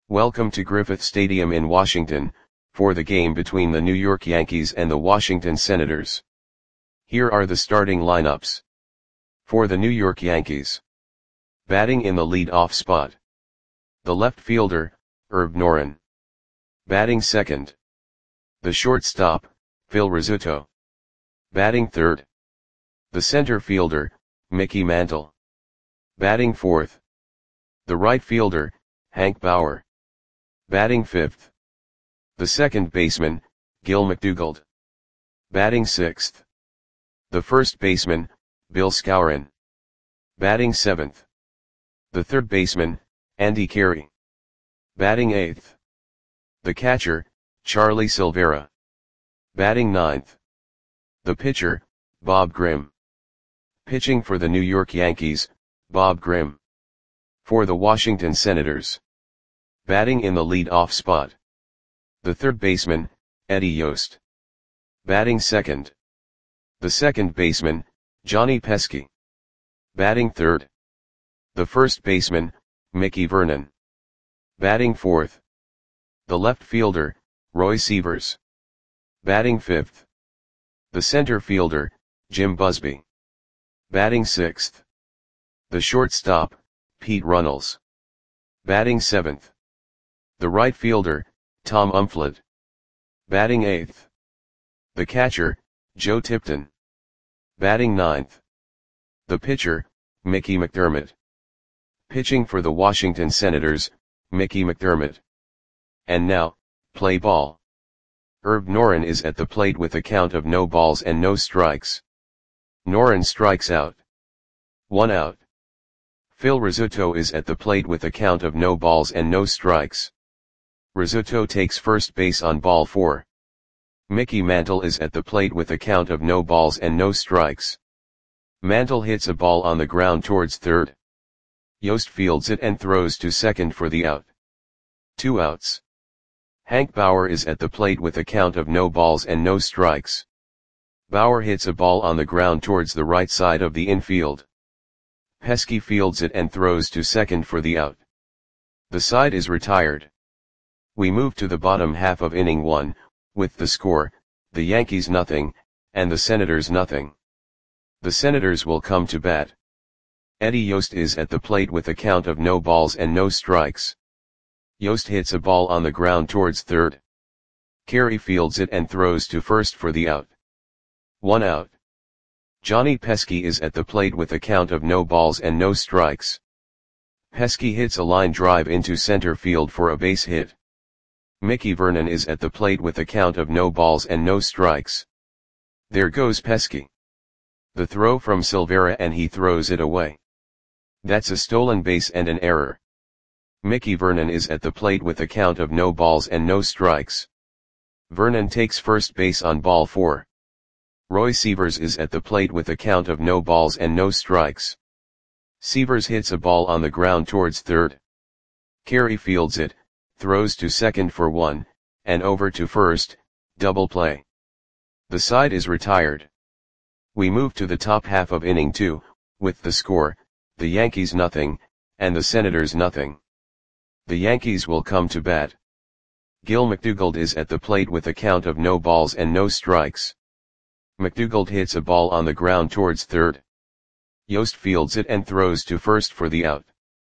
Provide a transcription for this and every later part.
Welcome to Griffith Stadium in Washington, for the game between the New York Yankees and the Washington Senators. Here are the starting lineups. For the New York Yankees. Batting in the lead-off spot. The left fielder, Herb Noren. Batting second. The shortstop, Phil Rizzuto. Batting third. The center fielder, Mickey Mantle. Batting fourth. The right fielder, Hank Bauer. Batting fifth. The second baseman, Gil McDougald. Batting sixth. The first baseman, Bill Skowron. Batting seventh. The third baseman, Andy Carey. Batting eighth. The catcher, Charlie Silvera. Batting ninth. The pitcher, Bob Grimm. Pitching for the New York Yankees, Bob Grimm. For the Washington Senators. Batting in the lead-off spot. The third baseman, Eddie Yost. Batting second. The second baseman, Johnny Pesky. Batting third. The first baseman, Mickey Vernon. Batting fourth. The left fielder, Roy Sievers. Batting fifth. The center fielder, Jim Busby. Batting sixth. The shortstop, Pete Runnels. Batting seventh. The right fielder, Tom Umflett. Batting eighth. The catcher, Joe Tipton. Batting ninth. The pitcher, Mickey McDermott. Pitching for the Washington Senators, Mickey McDermott. And now, play ball. Herb Noren is at the plate with a count of no balls and no strikes. Noren strikes out. 1 out. Phil Rizzuto is at the plate with a count of no balls and no strikes. Rizzuto takes first base on ball 4. Mickey Mantle is at the plate with a count of no balls and no strikes. Mantle hits a ball on the ground towards third. Yost fields it and throws to second for the out. 2 outs. Hank Bauer is at the plate with a count of no balls and no strikes. Bauer hits a ball on the ground towards the right side of the infield. Pesky fields it and throws to second for the out. The side is retired. We move to the bottom half of inning 1, with the score, the Yankees nothing, and the Senators nothing. The Senators will come to bat. Eddie Yost is at the plate with a count of no balls and no strikes. Yost hits a ball on the ground towards third. Carey fields it and throws to first for the out. 1 out. Johnny Pesky is at the plate with a count of no balls and no strikes. Pesky hits a line drive into center field for a base hit. Mickey Vernon is at the plate with a count of no balls and no strikes. There goes Pesky. The throw from Silvera and he throws it away. That's a stolen base and an error. Mickey Vernon is at the plate with a count of no balls and no strikes. Vernon takes first base on ball 4. Roy Sievers is at the plate with a count of no balls and no strikes. Sievers hits a ball on the ground towards third. Carey fields it, throws to second for 1, and over to first, double play. The side is retired. We move to the top half of inning 2, with the score, the Yankees nothing, and the Senators nothing. The Yankees will come to bat. Gil McDougald is at the plate with a count of no balls and no strikes. McDougald hits a ball on the ground towards third. Yost fields it and throws to first for the out.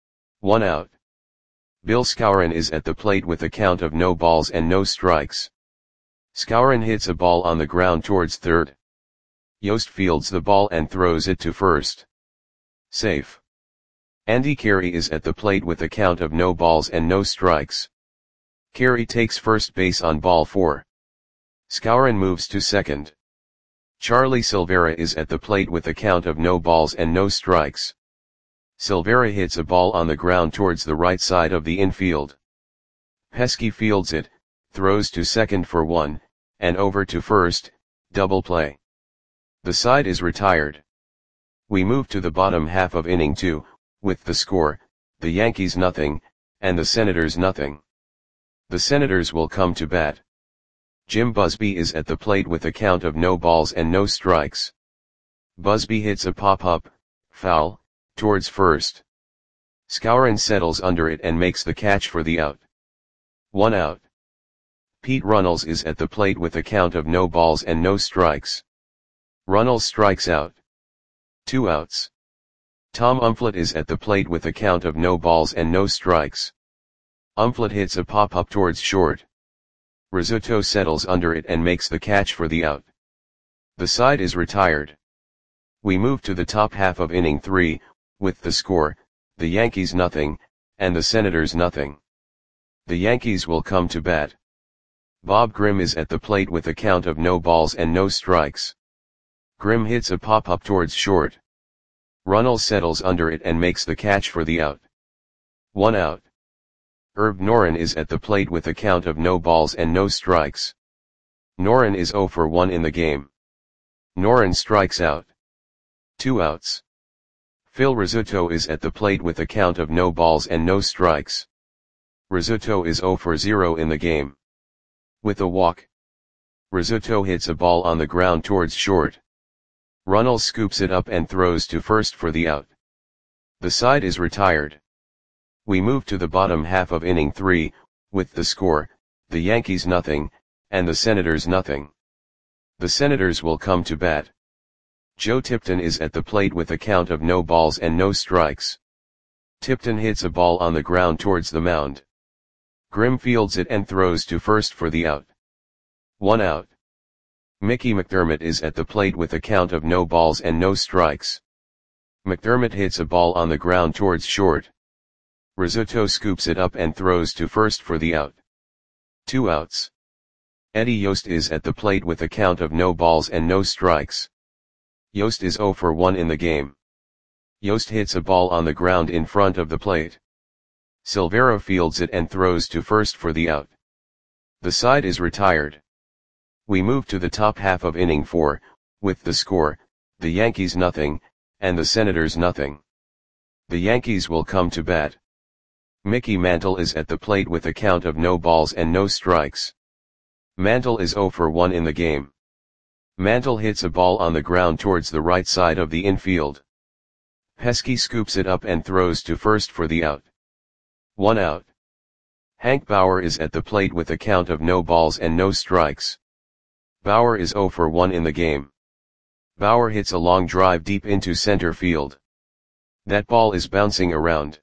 1 out. Bill Skowron is at the plate with a count of no balls and no strikes. Skowron hits a ball on the ground towards third. Yost fields the ball and throws it to first. Safe. Andy Carey is at the plate with a count of no balls and no strikes. Carey takes first base on ball 4. Skowron moves to second. Charlie Silvera is at the plate with a count of no balls and no strikes. Silvera hits a ball on the ground towards the right side of the infield. Pesky fields it, throws to second for 1, and over to first, double play. The side is retired. We move to the bottom half of inning 2, with the score, the Yankees nothing, and the Senators nothing. The Senators will come to bat. Jim Busby is at the plate with a count of no balls and no strikes. Busby hits a pop-up, foul, towards first. Skowron settles under it and makes the catch for the out. 1 out. Pete Runnels is at the plate with a count of no balls and no strikes. Runnels strikes out. 2 outs. Tom Umflett is at the plate with a count of no balls and no strikes. Umflett hits a pop-up towards short. Rizzuto settles under it and makes the catch for the out. The side is retired. We move to the top half of inning 3, with the score, the Yankees nothing, and the Senators nothing. The Yankees will come to bat. Bob Grimm is at the plate with a count of no balls and no strikes. Grimm hits a pop-up towards short. Runnels settles under it and makes the catch for the out. 1 out. Herb Noren is at the plate with a count of no balls and no strikes. Noren is 0 for 1 in the game. Noren strikes out. 2 outs. Phil Rizzuto is at the plate with a count of no balls and no strikes. Rizzuto is 0 for 0 in the game. With a walk, Rizzuto hits a ball on the ground towards short. Runnels scoops it up and throws to first for the out. The side is retired. We move to the bottom half of inning 3, with the score, the Yankees nothing, and the Senators nothing. The Senators will come to bat. Joe Tipton is at the plate with a count of no balls and no strikes. Tipton hits a ball on the ground towards the mound. Grimm fields it and throws to first for the out. 1 out. Mickey McDermott is at the plate with a count of no balls and no strikes. McDermott hits a ball on the ground towards short. Rizzuto scoops it up and throws to first for the out. 2 outs. Eddie Yost is at the plate with a count of no balls and no strikes. Yost is 0 for 1 in the game. Yost hits a ball on the ground in front of the plate. Silvera fields it and throws to first for the out. The side is retired. We move to the top half of inning 4, with the score, the Yankees nothing, and the Senators nothing. The Yankees will come to bat. Mickey Mantle is at the plate with a count of no balls and no strikes. Mantle is 0 for 1 in the game. Mantle hits a ball on the ground towards the right side of the infield. Pesky scoops it up and throws to first for the out. 1 out. Hank Bauer is at the plate with a count of no balls and no strikes. Bauer is 0 for 1 in the game. Bauer hits a long drive deep into center field. That ball is bouncing around.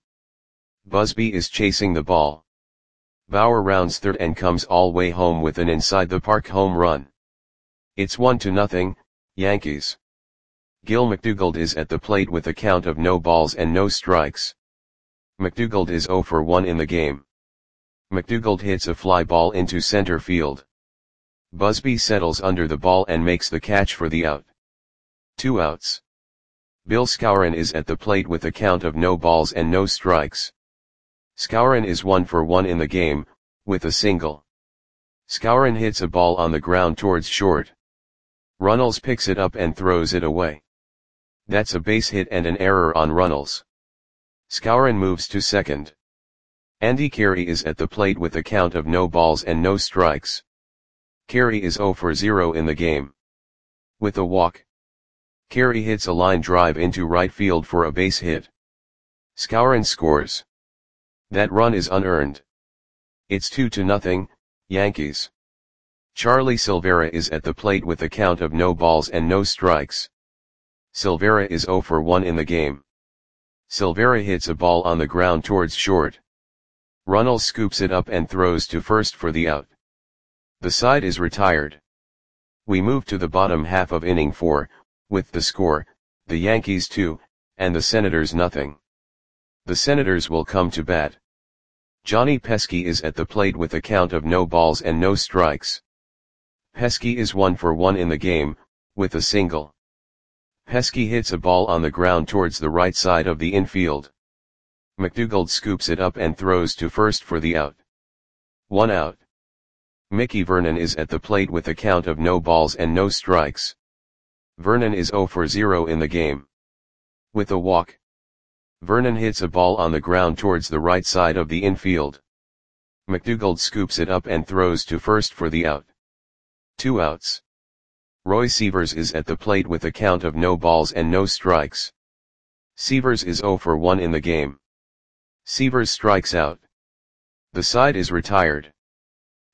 Busby is chasing the ball. Bauer rounds third and comes all way home with an inside the park home run. It's 1-0, Yankees. Gil McDougald is at the plate with a count of no balls and no strikes. McDougald is 0 for 1 in the game. McDougald hits a fly ball into center field. Busby settles under the ball and makes the catch for the out. 2 outs. Bill Skowron is at the plate with a count of no balls and no strikes. Skowron is 1 for 1 in the game, with a single. Skowron hits a ball on the ground towards short. Runnels picks it up and throws it away. That's a base hit and an error on Runnels. Skowron moves to second. Andy Carey is at the plate with a count of no balls and no strikes. Carey is 0 for 0 in the game. With a walk, Carey hits a line drive into right field for a base hit. Skowron scores. That run is unearned. It's 2-0, Yankees. Charlie Silvera is at the plate with a count of no balls and no strikes. Silvera is 0 for 1 in the game. Silvera hits a ball on the ground towards short. Runnels scoops it up and throws to first for the out. The side is retired. We move to the bottom half of inning 4, with the score, the Yankees 2, and the Senators nothing. The Senators will come to bat. Johnny Pesky is at the plate with a count of no balls and no strikes. Pesky is 1 for 1 in the game, with a single. Pesky hits a ball on the ground towards the right side of the infield. McDougald scoops it up and throws to first for the out. 1 out. Mickey Vernon is at the plate with a count of no balls and no strikes. Vernon is 0 for 0 in the game. With a walk, Vernon hits a ball on the ground towards the right side of the infield. McDougald scoops it up and throws to first for the out. 2 outs. Roy Sievers is at the plate with a count of no balls and no strikes. Sievers is 0 for 1 in the game. Sievers strikes out. The side is retired.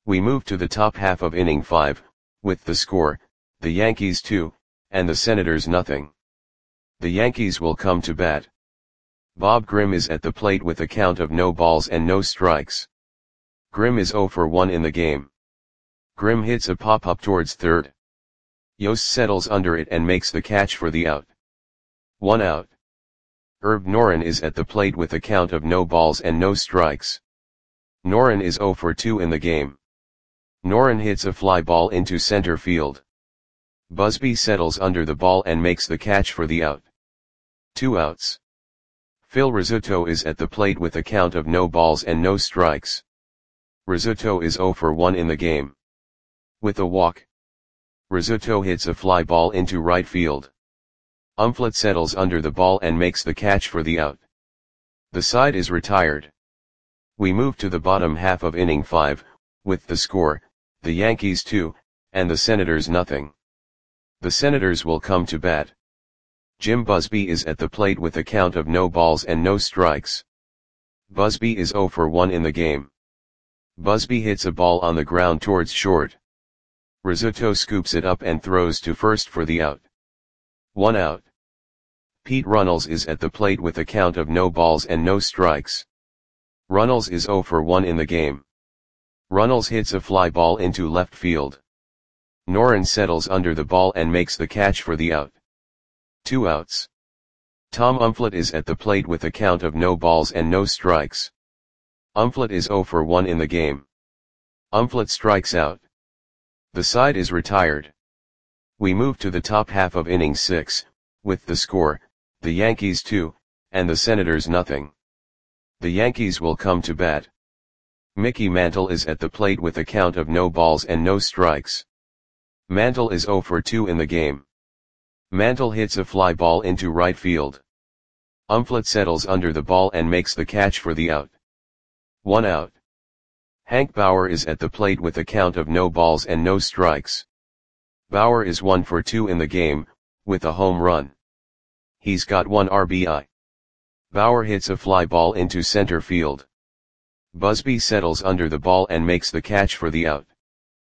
We move to the top half of inning 5, with the score, the Yankees 2, and the Senators nothing. The Yankees will come to bat. Bob Grimm is at the plate with a count of no balls and no strikes. Grimm is 0 for 1 in the game. Grimm hits a pop-up towards third. Yost settles under it and makes the catch for the out. 1 out. Herb Noren is at the plate with a count of no balls and no strikes. Noren is 0 for 2 in the game. Noren hits a fly ball into center field. Busby settles under the ball and makes the catch for the out. 2 outs. Phil Rizzuto is at the plate with a count of no balls and no strikes. Rizzuto is 0 for 1 in the game. With a walk, Rizzuto hits a fly ball into right field. Umflett settles under the ball and makes the catch for the out. The side is retired. We move to the bottom half of inning 5, with the score, the Yankees 2, and the Senators nothing. The Senators will come to bat. Jim Busby is at the plate with a count of no balls and no strikes. Busby is 0 for 1 in the game. Busby hits a ball on the ground towards short. Rizzuto scoops it up and throws to first for the out. 1 out. Pete Runnels is at the plate with a count of no balls and no strikes. Runnels is 0 for 1 in the game. Runnels hits a fly ball into left field. Noren settles under the ball and makes the catch for the out. 2 outs. Tom Umflett is at the plate with a count of no balls and no strikes. Umflett is 0 for 1 in the game. Umflett strikes out. The side is retired. We move to the top half of inning 6, with the score, the Yankees 2, and the Senators nothing. The Yankees will come to bat. Mickey Mantle is at the plate with a count of no balls and no strikes. Mantle is 0 for 2 in the game. Mantle hits a fly ball into right field. Umflett settles under the ball and makes the catch for the out. 1 out. Hank Bauer is at the plate with a count of no balls and no strikes. Bauer is 1 for 2 in the game, with a home run. He's got 1 RBI. Bauer hits a fly ball into center field. Busby settles under the ball and makes the catch for the out.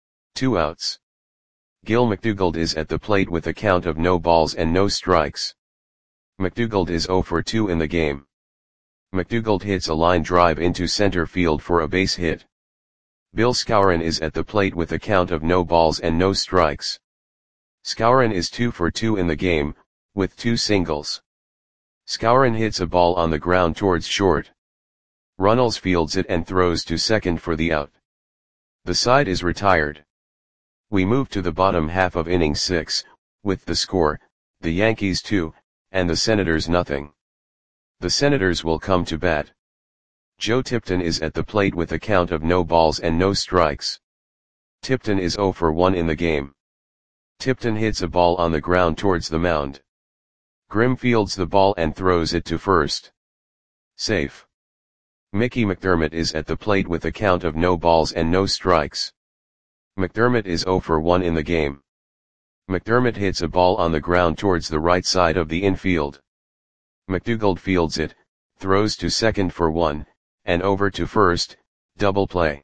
2 outs. Gil McDougald is at the plate with a count of no balls and no strikes. McDougald is 0 for 2 in the game. McDougald hits a line drive into center field for a base hit. Bill Skowron is at the plate with a count of no balls and no strikes. Skowron is 2 for 2 in the game, with 2 singles. Skowron hits a ball on the ground towards short. Runnels fields it and throws to second for the out. The side is retired. We move to the bottom half of inning 6, with the score, the Yankees 2, and the Senators nothing. The Senators will come to bat. Joe Tipton is at the plate with a count of no balls and no strikes. Tipton is 0 for 1 in the game. Tipton hits a ball on the ground towards the mound. Grimm fields the ball and throws it to first. Safe. Mickey McDermott is at the plate with a count of no balls and no strikes. McDermott is 0 for 1 in the game. McDermott hits a ball on the ground towards the right side of the infield. McDougald fields it, throws to second for 1, and over to first, double play.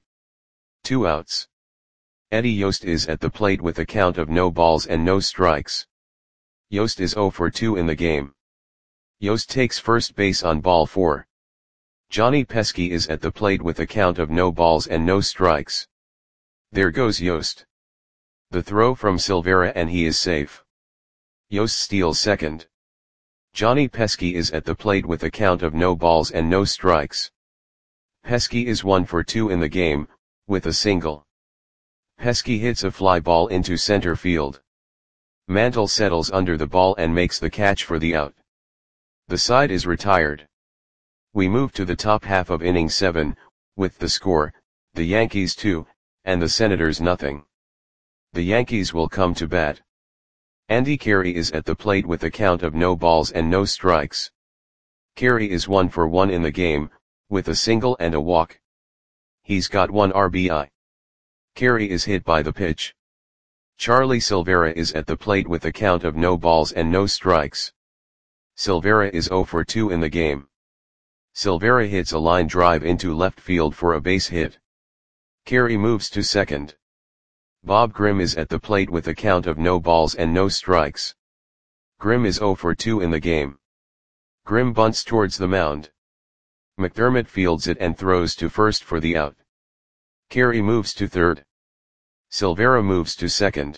2 outs. Eddie Yost is at the plate with a count of no balls and no strikes. Yost is 0 for 2 in the game. Yost takes first base on ball 4. Johnny Pesky is at the plate with a count of no balls and no strikes. There goes Yost. The throw from Silvera and he is safe. Yost steals second. Johnny Pesky is at the plate with a count of no balls and no strikes. Pesky is 1 for 2 in the game, with a single. Pesky hits a fly ball into center field. Mantle settles under the ball and makes the catch for the out. The side is retired. We move to the top half of inning 7, with the score, the Yankees 2, and the Senators nothing. The Yankees will come to bat. Andy Carey is at the plate with a count of no balls and no strikes. Carey is 1 for 1 in the game, with a single and a walk. He's got 1 RBI. Carey is hit by the pitch. Charlie Silvera is at the plate with a count of no balls and no strikes. Silvera is 0 for 2 in the game. Silvera hits a line drive into left field for a base hit. Carey moves to second. Bob Grimm is at the plate with a count of no balls and no strikes. Grimm is 0 for 2 in the game. Grimm bunts towards the mound. McDermott fields it and throws to first for the out. Carey moves to third. Silvera moves to second.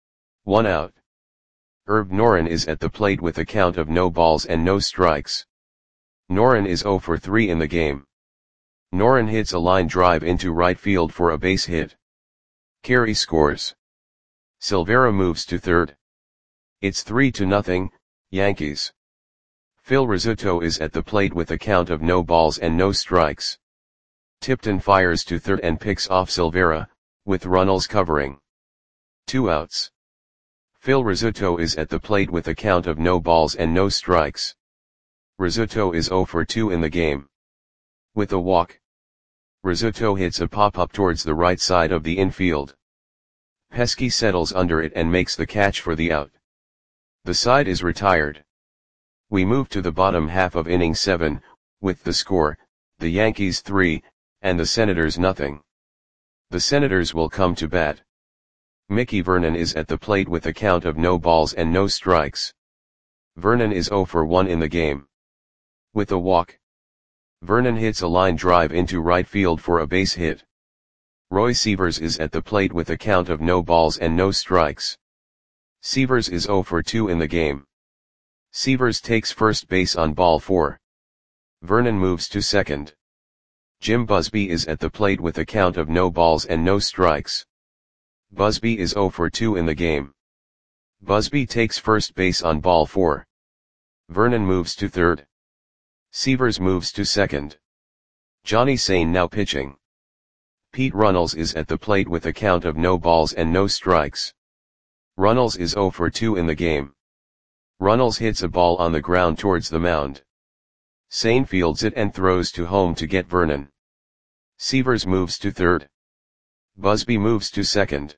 1 out. Herb Noren is at the plate with a count of no balls and no strikes. Noren is 0 for 3 in the game. Noren hits a line drive into right field for a base hit. Carey scores. Silvera moves to third. It's 3-0, Yankees. Phil Rizzuto is at the plate with a count of no balls and no strikes. Tipton fires to third and picks off Silvera, with Runnels covering. 2 outs. Phil Rizzuto is at the plate with a count of no balls and no strikes. Rizzuto is 0 for 2 in the game. With a walk, Rizzuto hits a pop-up towards the right side of the infield. Pesky settles under it and makes the catch for the out. The side is retired. We move to the bottom half of inning 7, with the score, the Yankees 3, and the Senators 0. The Senators will come to bat. Mickey Vernon is at the plate with a count of no balls and no strikes. Vernon is 0 for 1 in the game. With a walk, Vernon hits a line drive into right field for a base hit. Roy Sievers is at the plate with a count of no balls and no strikes. Sievers is 0 for 2 in the game. Sievers takes first base on ball 4. Vernon moves to second. Jim Busby is at the plate with a count of no balls and no strikes. Busby is 0 for 2 in the game. Busby takes first base on ball 4. Vernon moves to third. Sievers moves to second. Johnny Sain now pitching. Pete Runnels is at the plate with a count of no balls and no strikes. Runnels is 0 for 2 in the game. Runnels hits a ball on the ground towards the mound. Sain fields it and throws to home to get Vernon. Sievers moves to third. Busby moves to second.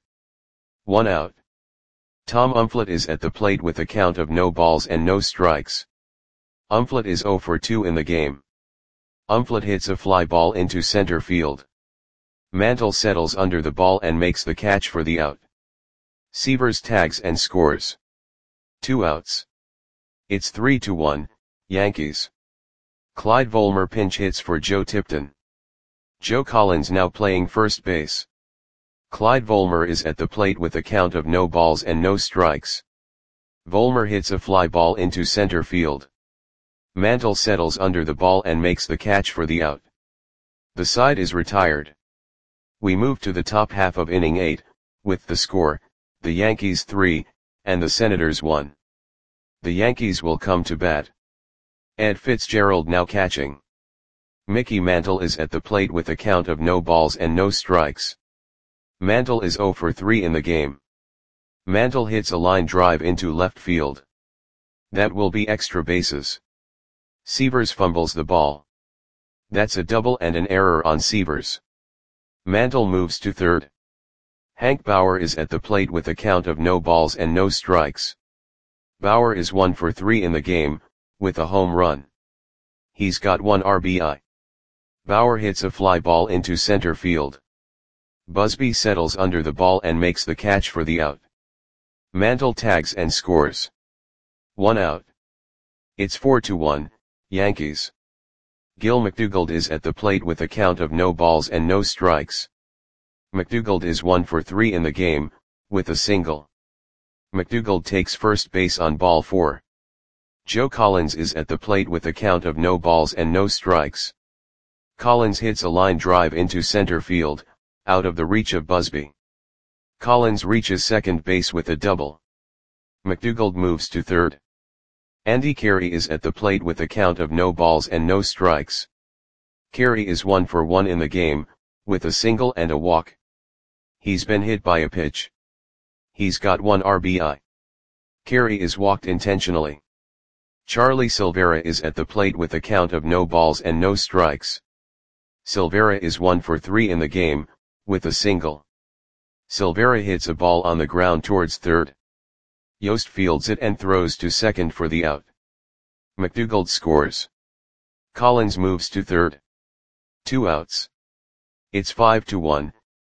1 out. Tom Umflett is at the plate with a count of no balls and no strikes. Umflett is 0 for 2 in the game. Umflett hits a fly ball into center field. Mantle settles under the ball and makes the catch for the out. Sievers tags and scores. 2 outs. It's 3-1, Yankees. Clyde Volmer pinch hits for Joe Tipton. Joe Collins now playing first base. Clyde Volmer is at the plate with a count of no balls and no strikes. Volmer hits a fly ball into center field. Mantle settles under the ball and makes the catch for the out. The side is retired. We move to the top half of inning 8, with the score, the Yankees 3, and the Senators 1. The Yankees will come to bat. Ed Fitzgerald now catching. Mickey Mantle is at the plate with a count of no balls and no strikes. Mantle is 0 for 3 in the game. Mantle hits a line drive into left field. That will be extra bases. Sievers fumbles the ball. That's a double and an error on Sievers. Mantle moves to third. Hank Bauer is at the plate with a count of no balls and no strikes. Bauer is 1 for 3 in the game, with a home run. He's got 1 RBI. Bauer hits a fly ball into center field. Busby settles under the ball and makes the catch for the out. Mantle tags and scores. 1 out. It's 4-1, Yankees. Gil McDougald is at the plate with a count of no balls and no strikes. McDougald is 1 for 3 in the game, with a single. McDougald takes first base on ball 4. Joe Collins is at the plate with a count of no balls and no strikes. Collins hits a line drive into center field, out of the reach of Busby. Collins reaches second base with a double. McDougald moves to third. Andy Carey is at the plate with a count of no balls and no strikes. Carey is 1 for 1 in the game, with a single and a walk. He's been hit by a pitch. He's got 1 RBI. Carey is walked intentionally. Charlie Silvera is at the plate with a count of no balls and no strikes. Silvera is 1 for 3 in the game, with a single. Silvera hits a ball on the ground towards third. Yost fields it and throws to second for the out. McDougald scores. Collins moves to third. 2 outs. It's 5-1,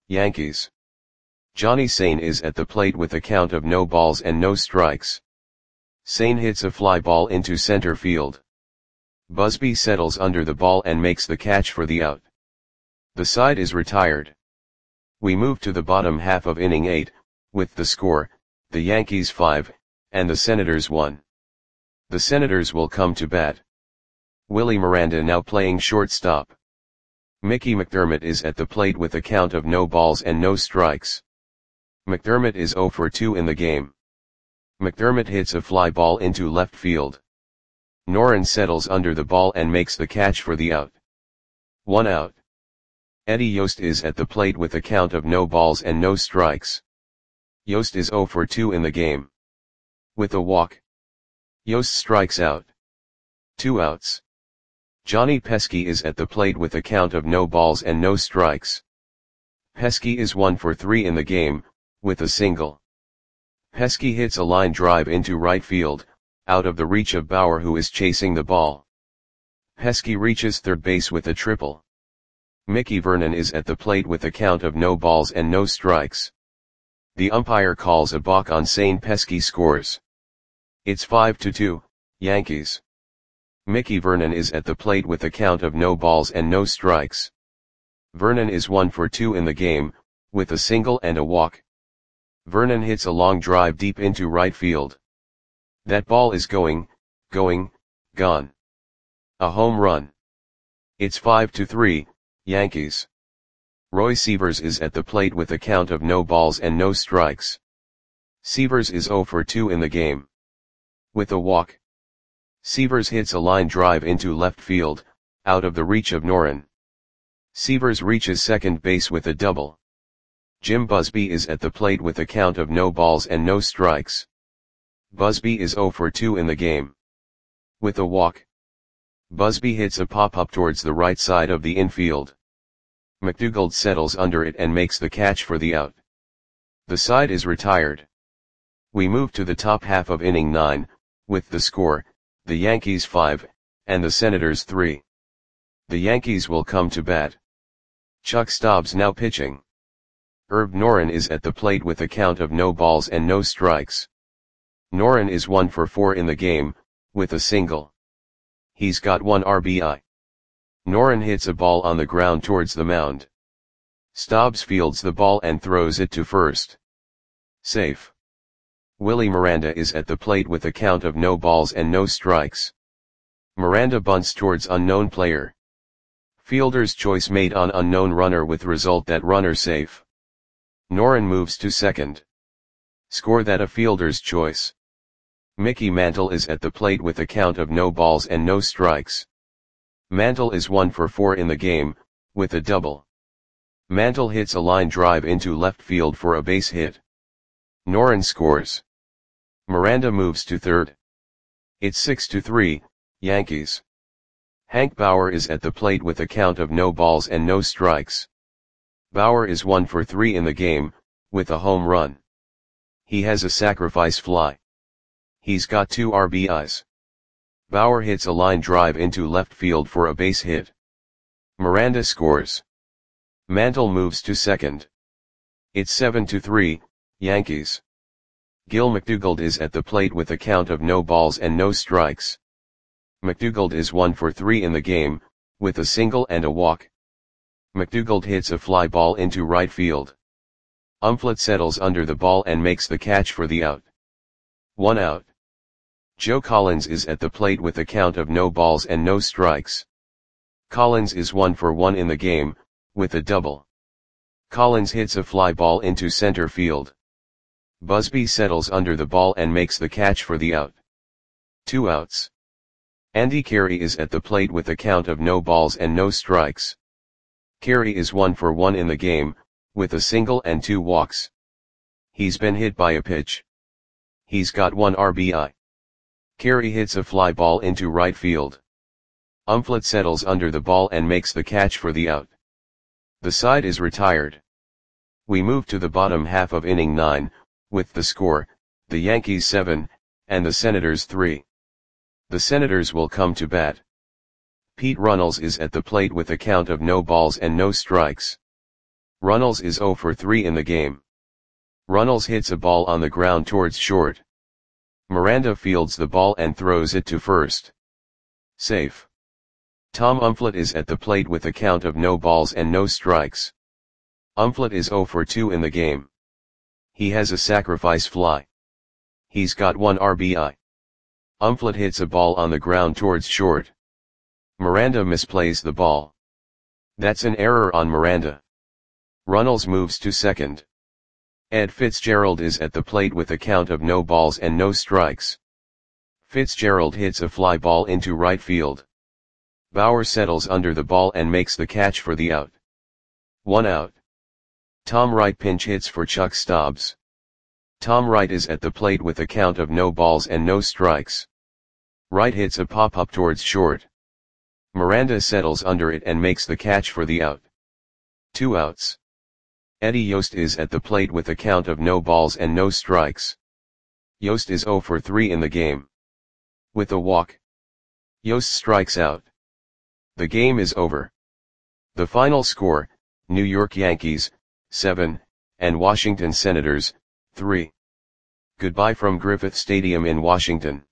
Yankees. Johnny Sain is at the plate with a count of no balls and no strikes. Sain hits a fly ball into center field. Busby settles under the ball and makes the catch for the out. The side is retired. We move to the bottom half of inning 8, with the score, the Yankees 5, and the Senators 1. The Senators will come to bat. Willie Miranda now playing shortstop. Mickey McDermott is at the plate with a count of no balls and no strikes. McDermott is 0 for 2 in the game. McDermott hits a fly ball into left field. Noren settles under the ball and makes the catch for the out. 1 out. Eddie Yost is at the plate with a count of no balls and no strikes. Yost is 0 for 2 in the game. With a walk, Yost strikes out. 2 outs. Johnny Pesky is at the plate with a count of no balls and no strikes. Pesky is 1 for 3 in the game, with a single. Pesky hits a line drive into right field, out of the reach of Bauer, who is chasing the ball. Pesky reaches third base with a triple. Mickey Vernon is at the plate with a count of no balls and no strikes. The umpire calls a balk on Sain. Pesky scores. It's 5-2, Yankees. Mickey Vernon is at the plate with a count of no balls and no strikes. Vernon is 1 for 2 in the game, with a single and a walk. Vernon hits a long drive deep into right field. That ball is gone. A home run. It's 5-3, Yankees. Roy Sievers is at the plate with a count of no balls and no strikes. Sievers is 0 for 2 in the game. With a walk, Sievers hits a line drive into left field, out of the reach of Noren. Sievers reaches second base with a double. Jim Busby is at the plate with a count of no balls and no strikes. Busby is 0 for 2 in the game. With a walk, Busby hits a pop-up towards the right side of the infield. McDougald settles under it and makes the catch for the out. The side is retired. We move to the top half of inning 9, with the score, the Yankees 5, and the Senators 3. The Yankees will come to bat. Chuck Stobbs now pitching. Herb Noren is at the plate with a count of no balls and no strikes. Noren is 1 for 4 in the game, with a single. He's got 1 RBI. Noren hits a ball on the ground towards the mound. Stobbs fields the ball and throws it to first. Safe. Willie Miranda is at the plate with a count of no balls and no strikes. Miranda bunts towards unknown player. Fielder's choice made on unknown runner with result that runner safe. Noren moves to second. Score that a fielder's choice. Mickey Mantle is at the plate with a count of no balls and no strikes. Mantle is 1 for 4 in the game, with a double. Mantle hits a line drive into left field for a base hit. Noren scores. Miranda moves to third. It's 6-3, Yankees. Hank Bauer is at the plate with a count of no balls and no strikes. Bauer is 1 for 3 in the game, with a home run. He has a sacrifice fly. He's got 2 RBIs. Bauer hits a line drive into left field for a base hit. Miranda scores. Mantle moves to second. It's 7-3, Yankees. Gil McDougald is at the plate with a count of no balls and no strikes. McDougald is 1 for 3 in the game, with a single and a walk. McDougald hits a fly ball into right field. Umflett settles under the ball and makes the catch for the out. 1 out. Joe Collins is at the plate with a count of no balls and no strikes. Collins is 1 for 1 in the game, with a double. Collins hits a fly ball into center field. Busby settles under the ball and makes the catch for the out. 2 outs. Andy Carey is at the plate with a count of no balls and no strikes. Carey is 1 for 1 in the game, with a single and 2 walks. He's been hit by a pitch. He's got 1 RBI. Carey hits a fly ball into right field. Umflett settles under the ball and makes the catch for the out. The side is retired. We move to the bottom half of inning 9, with the score, the Yankees 7, and the Senators 3. The Senators will come to bat. Pete Runnels is at the plate with a count of no balls and no strikes. Runnels is 0 for 3 in the game. Runnels hits a ball on the ground towards short. Miranda fields the ball and throws it to first. Safe. Tom Umflett is at the plate with a count of no balls and no strikes. Umflett is 0 for 2 in the game. He has a sacrifice fly. He's got 1 RBI. Umflett hits a ball on the ground towards short. Miranda misplays the ball. That's an error on Miranda. Runnels moves to second. Ed Fitzgerald is at the plate with a count of no balls and no strikes. Fitzgerald hits a fly ball into right field. Bauer settles under the ball and makes the catch for the out. 1 out. Tom Wright pinch hits for Chuck Stobbs. Tom Wright is at the plate with a count of no balls and no strikes. Wright hits a pop-up towards short. Miranda settles under it and makes the catch for the out. 2 outs. Eddie Yost is at the plate with a count of no balls and no strikes. Yost is 0 for 3 in the game. With a walk, Yost strikes out. The game is over. The final score, New York Yankees, 7, and Washington Senators, 3. Goodbye from Griffith Stadium in Washington.